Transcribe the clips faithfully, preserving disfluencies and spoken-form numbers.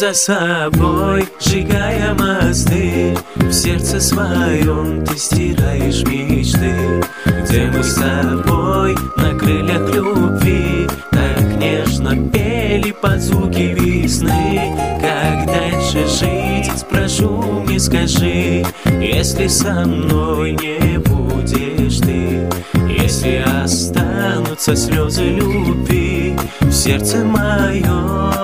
за собой, сжигая мосты. В сердце своем ты стираешь мечты. Где мы с тобой на крыльях любви так нежно пели под звуки весны. Как дальше жить, спрошу, мне скажи, если со мной не будешь ты, если останутся слезы любви в сердце моем.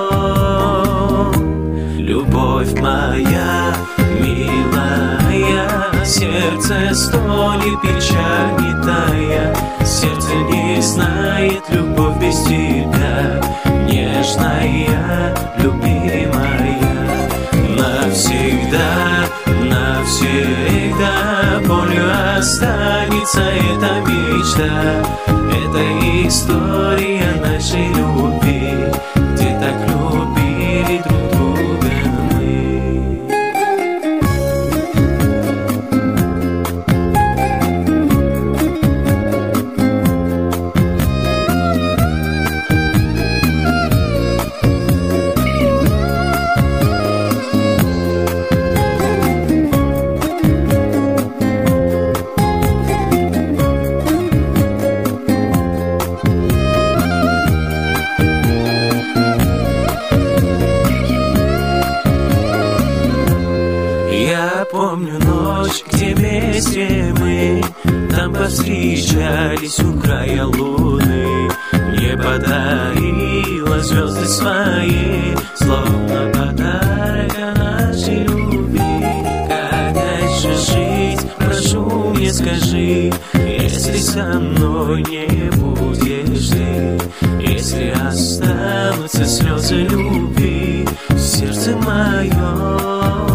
Любовь моя, милая, сердце стонет, печаль не тая. Сердце не знает любовь без тебя, нежная, любимая. Навсегда, навсегда болью останется эта мечта. Это история нашей любви, где так любили друг друга мы. Я помню ночь, где вместе мы там повстречались у края луны. Мне подарила звезды свои, словно подарок нашей любви. Как дальше жить, прошу, мне скажи, если со мной не будешь ты, если останутся слезы любви в сердце моем.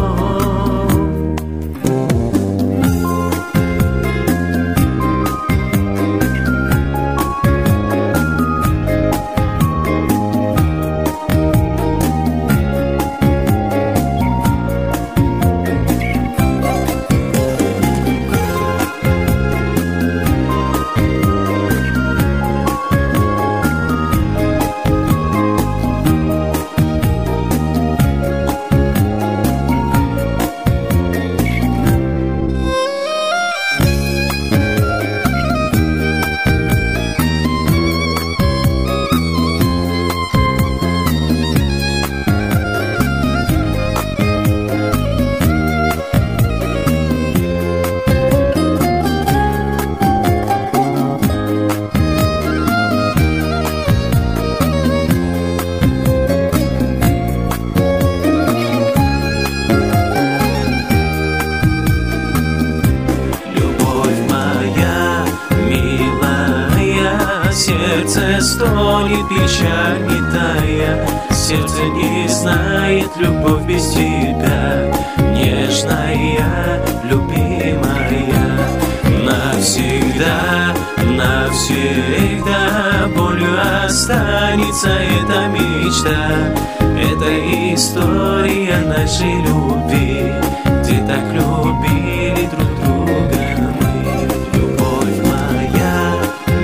Сердце стонет, печаль не тая. Сердце не знает любовь без тебя, нежная, любимая. Навсегда, навсегда болью останется эта мечта. Это история нашей любви, где так любили друг друга мы. Любовь моя,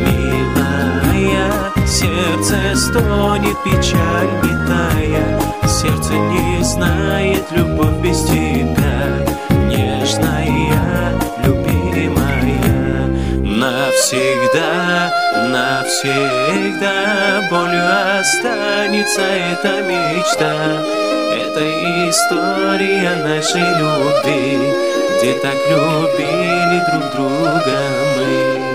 сердце стонет, печаль не тая. Сердце не знает любовь без тебя, нежная, любимая. Навсегда, навсегда болью останется эта мечта. Это история нашей любви, где так любили друг друга мы.